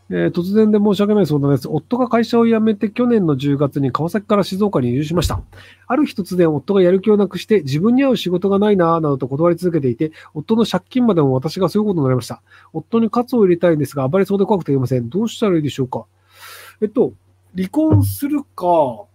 突然で申し訳ない相談です。夫が会社を辞めて去年の10月に川崎から静岡に移住しました。ある日突然夫がやる気をなくして自分に合う仕事がないなぁなどと断り続けていて、夫の借金までも私がすることになりました。夫に喝を入れたいんですが暴れそうで怖くて言えません。どうしたらいいでしょうか。離婚するか、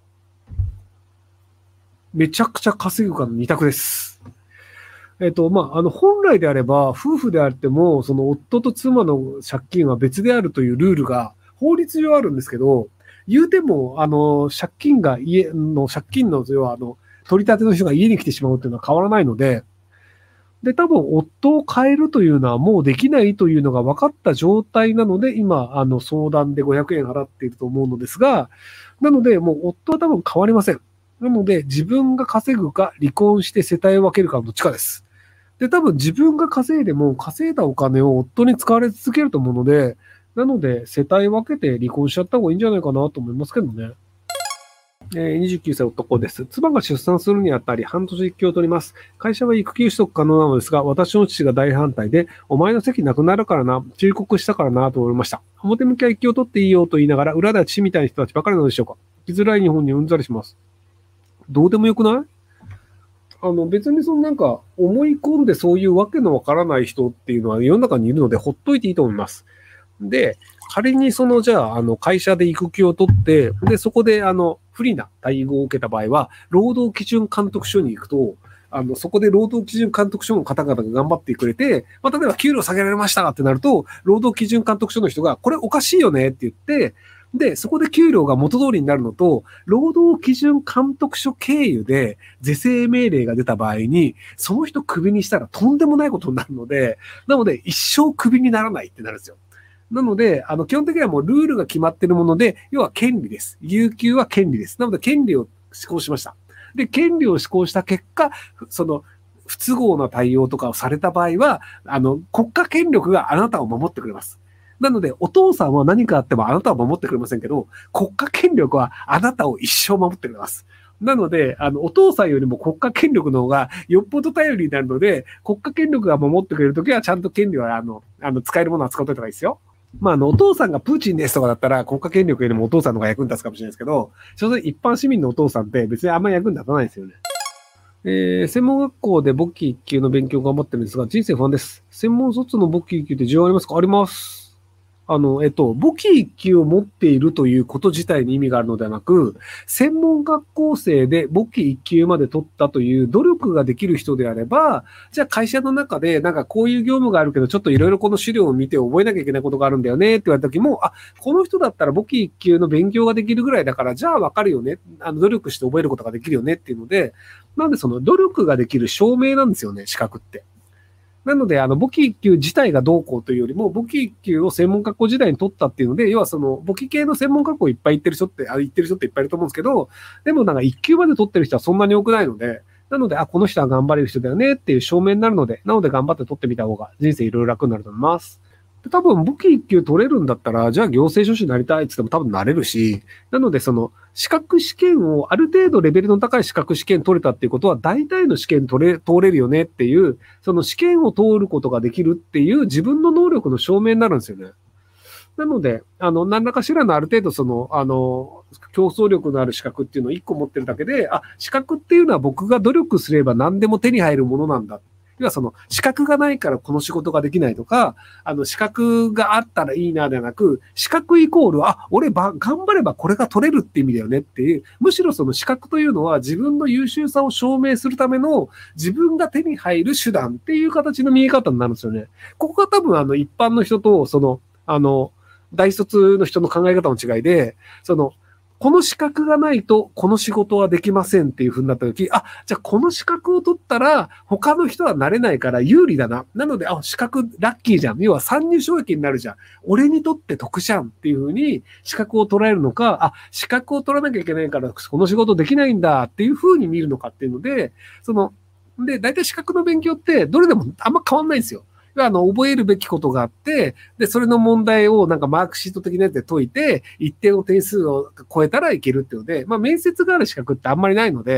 めちゃくちゃ稼ぐかの二択です。本来であれば、夫婦であっても、その夫と妻の借金は別であるというルールが法律上あるんですけど、言うても、借金の、要は、取り立ての人が家に来てしまうというのは変わらないので、で、多分、夫を変えるというのはもうできないというのが分かった状態なので、今、相談で500円払っていると思うのですが、なので、もう夫は多分変わりません。なので、自分が稼ぐか、離婚して世帯を分けるかのどっちかです。で、多分自分が稼いでも稼いだお金を夫に使われ続けると思うので、なので世帯分けて離婚しちゃった方がいいんじゃないかなと思いますけどね。29歳男です。妻が出産するにあたり半年育休を取ります。会社は育休取得可能なのですが、私の父が大反対で、お前の席なくなるからな、忠告したからなと思いました。表向きは育休を取っていいよと言いながら、裏では父みたいな人たちばかりなのでしょうか。生きづらい日本にうんざりします。どうでもよくない？別に思い込んでそういうわけのわからない人っていうのは世の中にいるのでほっといていいと思います。で、仮にじゃあ、会社で育休を取って、で、そこで不利な待遇を受けた場合は、労働基準監督署に行くと、そこで労働基準監督署の方々が頑張ってくれて、例えば給料下げられましたってなると、労働基準監督署の人が、これおかしいよねって言って、で、そこで給料が元通りになるのと、労働基準監督署経由で是正命令が出た場合に、その人クビにしたらとんでもないことになるので、なので一生クビにならないってなるんですよ。なので、基本的にはもうルールが決まっているもので、要は権利です。有給は権利です。なので、権利を施行しました。で、権利を施行した結果、不都合な対応とかをされた場合は、国家権力があなたを守ってくれます。なので、お父さんは何かあってもあなたを守ってくれませんけど、国家権力はあなたを一生守ってくれます。なので、お父さんよりも国家権力の方がよっぽど頼りになるので、国家権力が守ってくれるときはちゃんと権利は、使えるものは使っておいた方がいいですよ。お父さんがプーチンですとかだったら、国家権力よりもお父さんの方が役に立つかもしれないですけど、所詮一般市民のお父さんって別にあんまり役に立たないですよね。専門学校で簿記1級の勉強を頑張ってるんですが、人生不安です。専門卒の簿記1級って需要ありますか？あります。簿記1級を持っているということ自体に意味があるのではなく、専門学校生で簿記1級まで取ったという努力ができる人であれば、じゃあ会社の中でこういう業務があるけど、ちょっといろいろこの資料を見て覚えなきゃいけないことがあるんだよねって言われた時も、この人だったら簿記1級の勉強ができるぐらいだから、じゃあわかるよね。努力して覚えることができるよねっていうので、なんでその努力ができる証明なんですよね、資格って。なので、簿記1級自体がどうこうというよりも、簿記1級を専門学校時代に取ったっていうので、要は簿記系の専門学校いっぱい行ってる人っていっぱいいると思うんですけど、でも1級まで取ってる人はそんなに多くないので、なので、この人は頑張れる人だよねっていう証明になるので、なので頑張って取ってみた方が人生いろいろ楽になると思います。で多分、簿記1級取れるんだったら、じゃあ行政書士になりたいって言っても多分なれるし、なので資格試験を、ある程度レベルの高い資格試験取れたっていうことは、大体の試験通れるよねっていう、その試験を通ることができるっていう自分の能力の証明になるんですよね。なので、何らかしらのある程度競争力のある資格っていうのを1個持ってるだけで、資格っていうのは僕が努力すれば何でも手に入るものなんだ。要は資格がないからこの仕事ができないとか、資格があったらいいなではなく、資格イコール、俺頑張ればこれが取れるって意味だよねっていう、むしろ資格というのは自分の優秀さを証明するための自分が手に入る手段っていう形の見え方になるんですよね。ここが多分一般の人と、大卒の人の考え方の違いで、この資格がないとこの仕事はできませんっていう風になった時、じゃあこの資格を取ったら他の人はなれないから有利だな。なので、資格ラッキーじゃん。要は参入障壁になるじゃん。俺にとって得じゃんっていう風に資格を捉えるのか、資格を取らなきゃいけないからこの仕事できないんだっていう風に見るのかっていうので、大体資格の勉強ってどれでもあんま変わんないんですよ。覚えるべきことがあって、で、それの問題をマークシート的なやつで解いて、一定の点数を超えたらいけるっていうので、面接がある資格ってあんまりないので、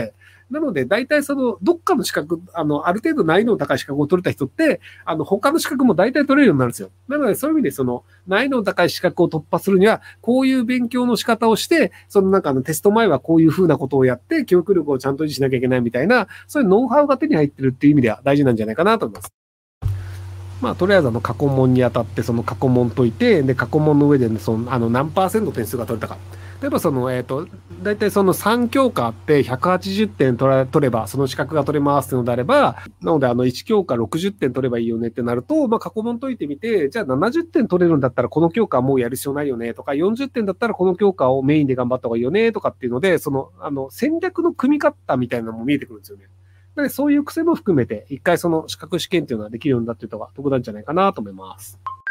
なので、大体どっかの資格、ある程度難易度の高い資格を取れた人って、他の資格も大体取れるようになるんですよ。なので、そういう意味で、難易度の高い資格を突破するには、こういう勉強の仕方をして、テスト前はこういう風なことをやって、記憶力をちゃんと維持しなきゃいけないみたいな、そういうノウハウが手に入ってるっていう意味では大事なんじゃないかなと思います。とりあえず過去問にあたって、その過去問解いて、で、過去問の上で、何パーセント点数が取れたか。例えば大体3教科あって180点取れば、その資格が取れますってのであれば、なので1教科60点取ればいいよねってなると、過去問解いてみて、じゃあ70点取れるんだったらこの教科はもうやる必要ないよねとか、40点だったらこの教科をメインで頑張った方がいいよねとかっていうので、戦略の組み方みたいなのも見えてくるんですよね。なのでそういう癖も含めて、一回資格試験っていうのはできるようになっていた方が得なんじゃないかなと思います。